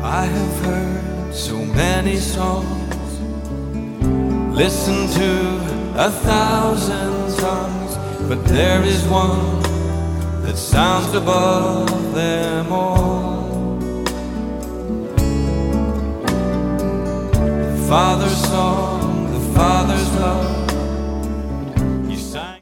I have heard so many songs, listened to 1,000 tongues, but there is one that sounds above them all. The Father's song, the Father's love,